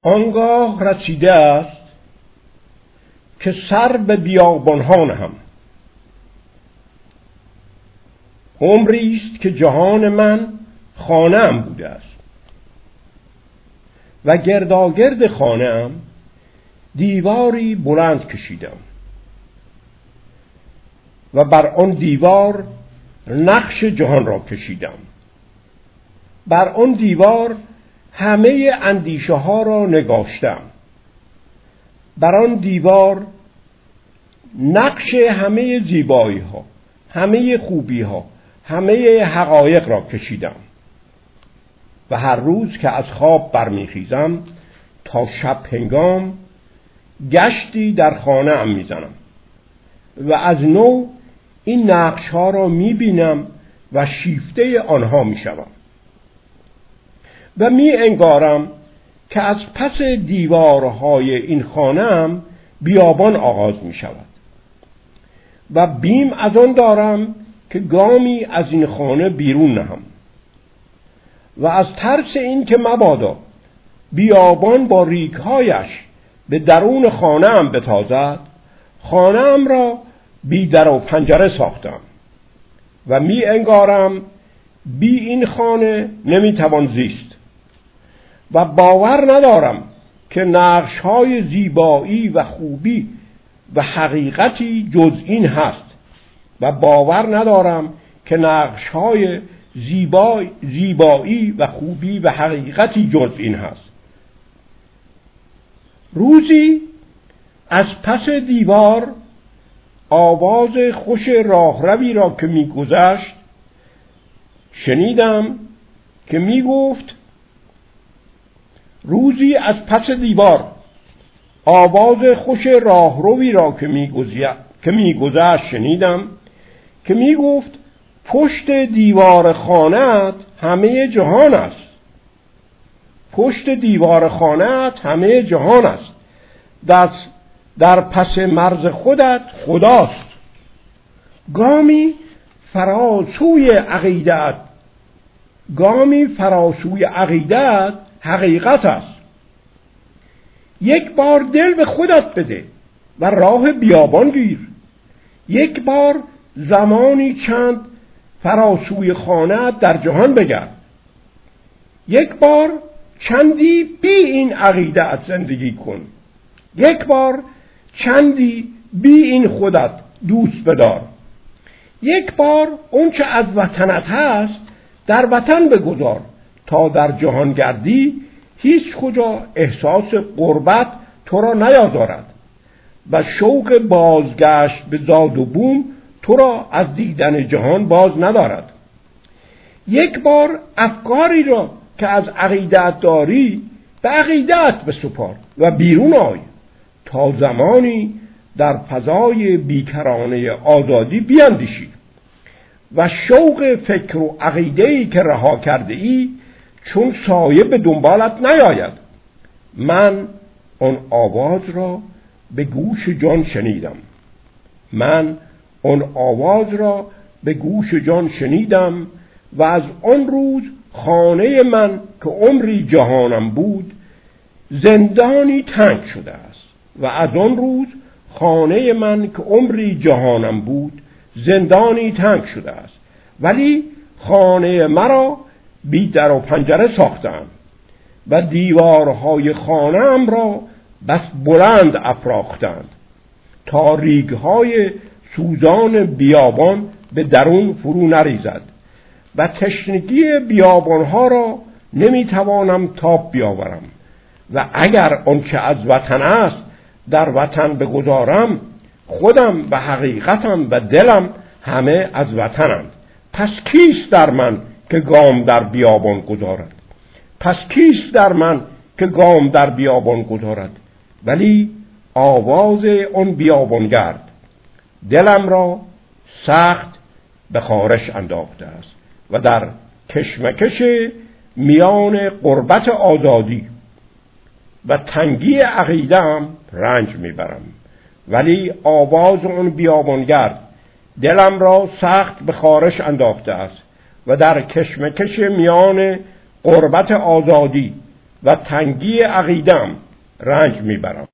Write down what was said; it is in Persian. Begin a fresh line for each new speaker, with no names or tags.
آنگاه رسیده است که سر به بیابانها نهم. عمری است که جهان من خانه‌ام بوده است و گرداگرد خانه‌ام دیواری بلند کشیدم و بر آن دیوار نقش جهان را کشیدم. بر آن دیوار همه اندیشه ها را نگاشتم. بر آن دیوار نقش همه زیبایی ها، همه خوبی ها، همه حقایق را کشیدم و هر روز که از خواب برمیخیزم تا شب هنگام گشتی در خانه ام میزنم و از نو این نقش ها را میبینم و شیفته آنها میشوم و می انگارم که از پس دیوارهای این خانه‌ام بیابان آغاز می شود و بیم از آن دارم که گامی از این خانه بیرون نهم و از ترس این که مبادا بیابان با ریگ‌هایش به درون خانه‌ام بتازد، خانه‌ام را بی در و پنجره ساختم و می انگارم بی این خانه نمی توان زیست و باور ندارم که نقش‌های زیبایی و خوبی و حقیقتی جز این هست و باور ندارم که نقش‌های زیبایی و خوبی و حقیقتی جز این هست. روزی از پس دیوار آواز خوش راهروی را که می‌گذشت شنیدم که می‌گفت روزی از پس دیوار آواز خوش راهروی را که می‌گذشت شنیدم که می‌گفت پشت دیوار خانه‌ات همه جهان است. پشت دیوار خانه‌ات همه جهان است. در پس مرز خودت خداست. گامی فراسوی عقیدت حقیقت است. یک بار دل به خودت بده و راه بیابان گیر. یک بار زمانی چند فراسوی خانه‌ات در جهان بگرد. یک بار چندی بی این عقیدت زندگی کن. یک بار چندی بی این خودت دوست بدار. یک بار اون چه از وطنت هست در وطن بگذار تا در جهان گردی هیچ کجا احساس غربت تو را نیازارد و شوق بازگشت به زاد و بوم تو را از دیدن جهان باز ندارد. یک بار افکاری را که از عقیدت داری به عقیدت بسپار و بیرون آی تا زمانی در فضای بیکرانه آزادی بیاندیشی و شوق فکر و عقیده‌ای که رها کرده ای چون سایه به دنبالت نیاید. من آن آواز را به گوش جان شنیدم. و از آن روز خانه من که عمری جهانم بود زندانی تنگ شده است. ولی خانه مرا بی در و پنجره ساختند و دیوارهای خانه‌ام را بس بلند افراختند تا ریگ‌های سوزان بیابان به درون فرو نریزد و تشنگی بیابانها را نمیتوانم تاب بیاورم و اگر آنچه از وطن است در وطن بگذارم خودم و حقیقتم و دلم همه از وطنند. پس کیست در من که گام در بیابان گذارد؟ ولی آواز آن بیابانگرد دلم را سخت به خارش انداخته است و در کشمکش میان غربت آزادی و تنگی عقیده‌ام رنج میبرم. ولی آواز آن بیابانگرد دلم را سخت به خارش انداخته است و در کشمکش میان غربت آزادی و تنگی عقیدم رنج میبرم.